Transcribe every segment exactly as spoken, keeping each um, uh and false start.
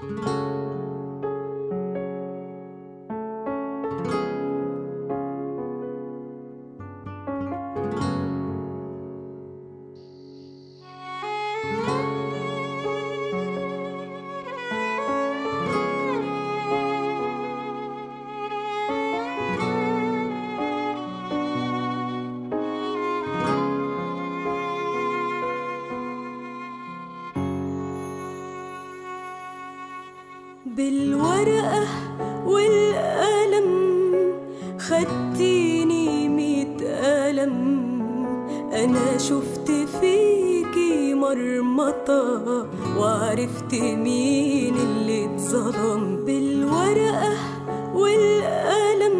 بالورقة والقلم خدتيني ميت قلم، أنا شفت فيكي مرمطة وعرفت مين اللي اتظلم. بالورقة والقلم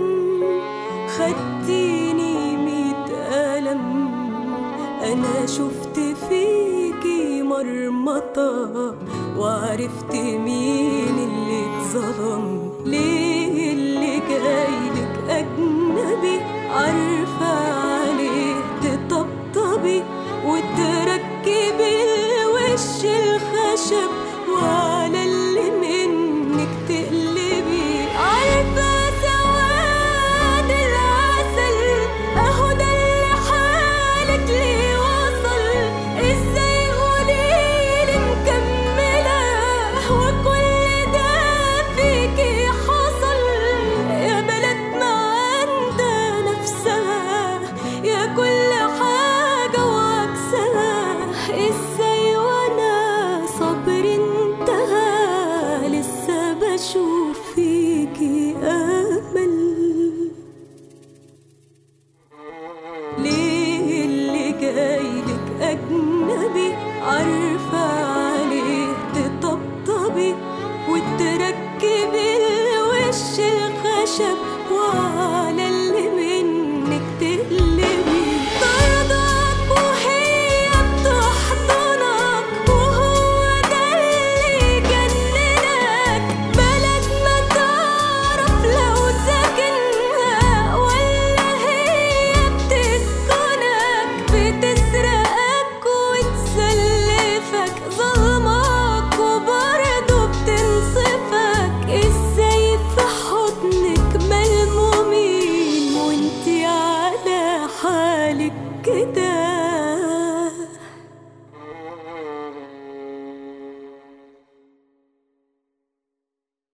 خدتيني ميت قلم، أنا شفت فيكي مرمطة وعرفت مين اللي اتظلم. ليه اللي جايلك أجنبي عارفة عليه تطبطبي وتركبي الوش الخشب وعلى اللي منك تقلبي. عارفة سواد العسل أهو ده اللي حالك ليه وصل. ازاي قوليلي مكملة وكل ده فيكي حصل؟ يا بلدنا عندها نفسها يا كل حاجة وعكسها. ازاي وانا صبري انتهى لسه بشوف فيكي امل؟ ليه اللي جايلك اجنبي عارفة عليه تطبطبي وتركبي الوش الخشب